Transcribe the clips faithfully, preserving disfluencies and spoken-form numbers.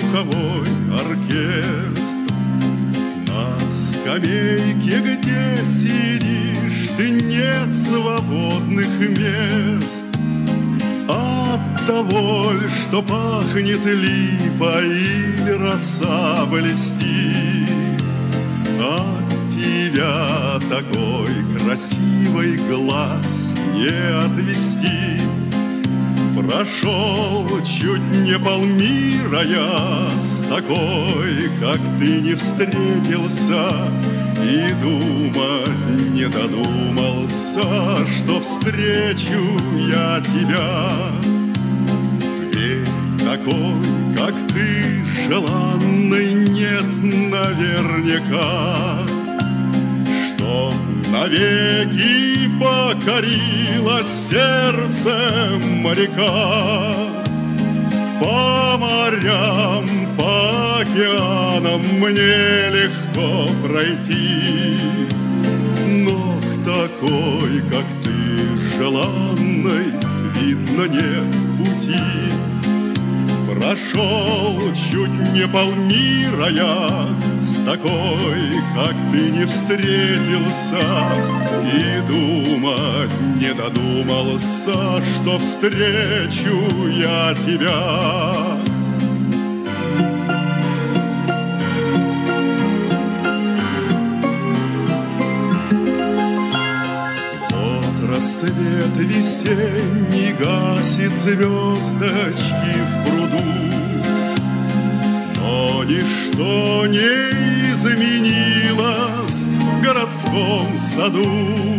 духовой оркестр. На скамейке, где сидишь ты, нет свободных мест. От того ль, что пахнет липа или роса блестит, от тебя такой красивый глаз не отвести. Прошел чуть не полмира я с такой, как ты, не встретился, и думать не додумался, что встречу я тебя. Ведь такой, как ты, желанной нет наверняка, что навеки покорило сердце моряка. По морям, по океанам мне легко пройти, но к такой, как ты, желанной, видно, нет пути. Прошел чуть не полмира я с такой, как ты, не встретился, и думать не додумался, что встречу я тебя. Вот рассвет весенний гасит звездочки в пруду, но ничто не изменилось в городском саду.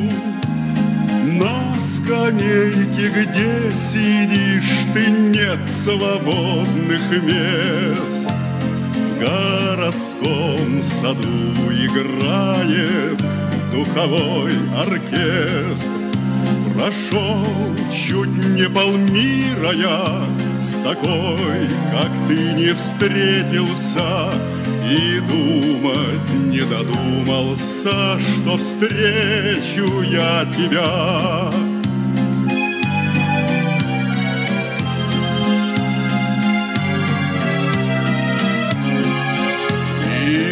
На скамейке, где сидишь ты, нет свободных мест. В городском саду играет духовой оркестр. Прошел чуть не полмира я с такой, как ты, не встретился, и думать не додумался, что встречу я тебя. И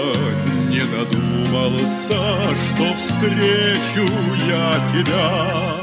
думать не додумался, что встречу я тебя.